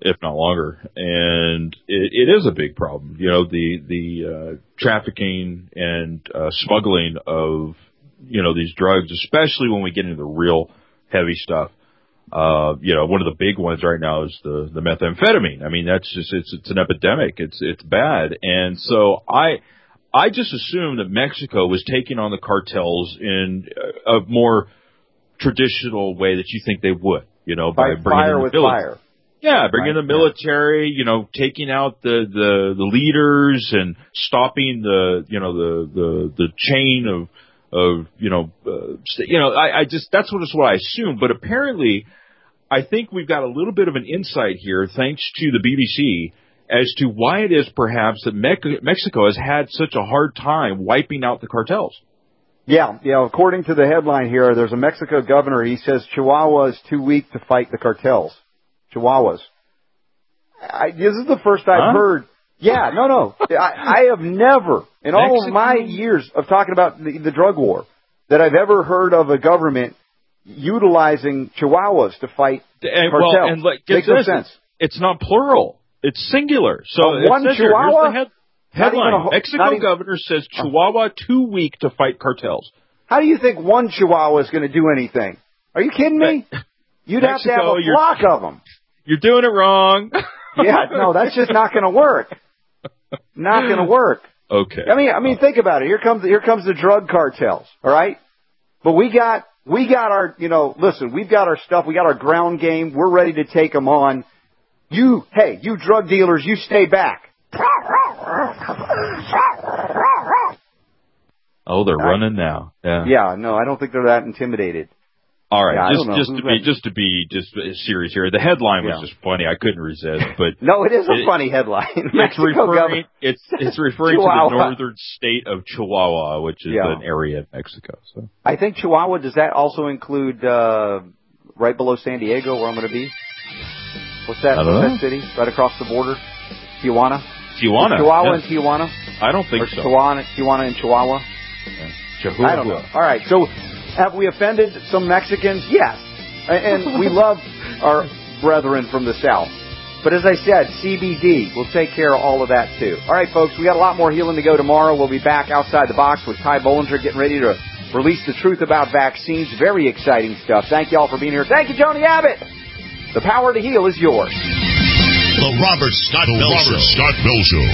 if not longer. And it, it is a big problem. You know, the, the, uh, trafficking and, uh, smuggling of, you know, these drugs, especially when we get into the real heavy stuff. Uh, you know, one of the big ones right now is the, the methamphetamine. I mean, that's just, it's, it's an epidemic. It's, it's bad. And so I, I just assumed that Mexico was taking on the cartels in a more traditional way that you think they would, you know, by, by bringing fire in the with military. fire. Yeah, bringing right. the military, you know, taking out the, the, the leaders and stopping the, you know, the, the, the chain of, of, you know, uh, you know, I, I just, that's what is what I assumed. But apparently, I think we've got a little bit of an insight here, thanks to the B B C, as to why it is perhaps that Me- Mexico has had such a hard time wiping out the cartels. Yeah, yeah. According to the headline here, there's a Mexico governor. He says Chihuahua is too weak to fight the cartels. Chihuahuas. I, this is the first I've huh? heard. Yeah, no, no. I, I have never, in all Mexico? of my years of talking about the, the drug war, that I've ever heard of a government utilizing Chihuahuas to fight and, cartels. Well, and like, Makes this, no sense. It's not plural. It's singular. So uh, it one says Chihuahua? Here, here's the head, headline. A, Mexico even, governor says Chihuahua too weak to fight cartels. How do you think one Chihuahua is going to do anything? Are you kidding me? You'd Mexico, have to have a flock of them. You're doing it wrong. Yeah, no, that's just not going to work. Not going to work. Okay. I mean, I mean, think about it. Here comes, here comes the drug cartels. All right, but we got, we got our, you know, listen, we've got our stuff. We got our ground game. We're ready to take them on. You, hey, you drug dealers, you stay back. Oh, they're running now. Yeah. Yeah. No, I don't think they're that intimidated. All right, yeah, just just to be just to be just serious here. The headline was yeah. just funny. I couldn't resist, but no, it is a it, funny headline. It's referring it's it's referring to the northern state of Chihuahua, which is yeah. an area of Mexico. So I think Chihuahua, does that also include uh right below San Diego, where I'm going to be? What's that? What's know. that city right across the border? Tijuana. Tijuana. Chihuahua yes. and Tijuana. I don't think or so. Tijuana, Tijuana and Chihuahua. Yeah. Chihuahua. I don't know. All right, so have we offended some Mexicans? Yes. And we love our brethren from the South. But as I said, C B D will take care of all of that, too. All right, folks, we got a lot more healing to go tomorrow. We'll be back outside the box with Ty Bollinger getting ready to release the truth about vaccines. Very exciting stuff. Thank you all for being here. Thank you, Joni Abbott. The power to heal is yours. The Robert Scott the Bell Robert Show. Scott Bell Show.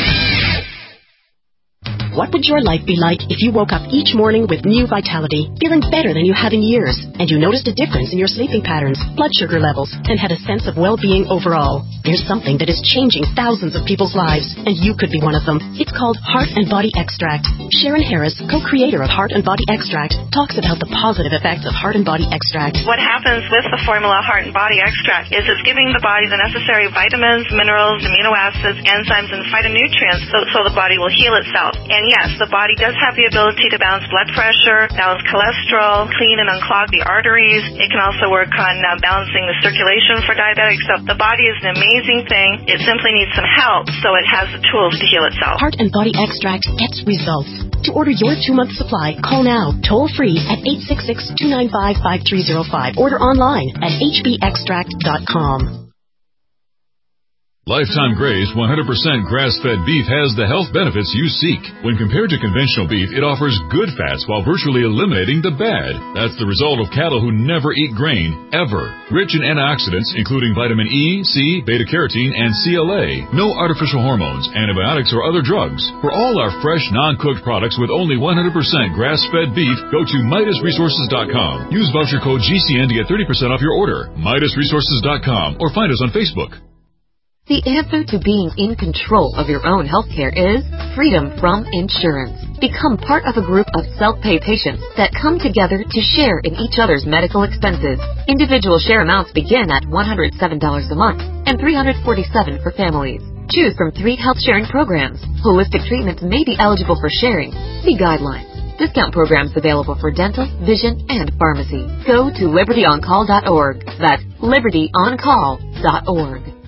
What would your life be like if you woke up each morning with new vitality, feeling better than you have in years, and you noticed a difference in your sleeping patterns, blood sugar levels, and had a sense of well-being overall? There's something that is changing thousands of people's lives, and you could be one of them. It's called Heart and Body Extract. Sharon Harris, co-creator of Heart and Body Extract, talks about the positive effects of Heart and Body Extract. What happens with the formula Heart and Body Extract is it's giving the body the necessary vitamins, minerals, amino acids, enzymes, and phytonutrients so, so the body will heal itself. And yes, the body does have the ability to balance blood pressure, balance cholesterol, clean and unclog the arteries. It can also work on uh, balancing the circulation for diabetics. So the body is an amazing thing. It simply needs some help, so it has the tools to heal itself. Heart and Body Extract gets results. To order your two-month supply, call now, toll-free at eight six six, two nine five, five three zero five. Order online at h b extract dot com. Lifetime Graze one hundred percent grass-fed beef has the health benefits you seek. When compared to conventional beef, it offers good fats while virtually eliminating the bad. That's the result of cattle who never eat grain, ever. Rich in antioxidants, including vitamin E, C, beta-carotene, and C L A. No artificial hormones, antibiotics, or other drugs. For all our fresh, non-cooked products with only one hundred percent grass-fed beef, go to Midas Resources dot com. Use voucher code G C N to get thirty percent off your order. Midas Resources dot com or find us on Facebook. The answer to being in control of your own healthcare is freedom from insurance. Become part of a group of self-pay patients that come together to share in each other's medical expenses. Individual share amounts begin at one hundred seven dollars a month and three hundred forty-seven dollars for families. Choose from three health sharing programs. Holistic treatments may be eligible for sharing. See guidelines. Discount programs available for dental, vision, and pharmacy. Go to liberty on call dot org. That's liberty on call dot org.